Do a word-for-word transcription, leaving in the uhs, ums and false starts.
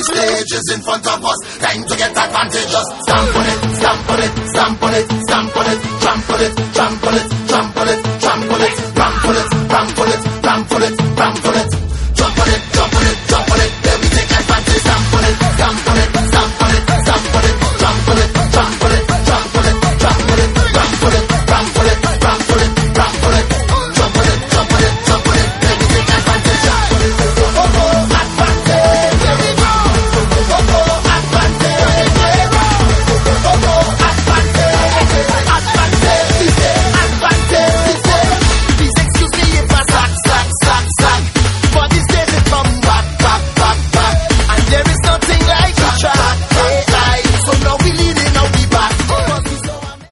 stage is in front of us. Time to get advantage. Just stamp on it, stamp on it, stamp on it, stamp on it, trample it, trample it, trample it, trample it.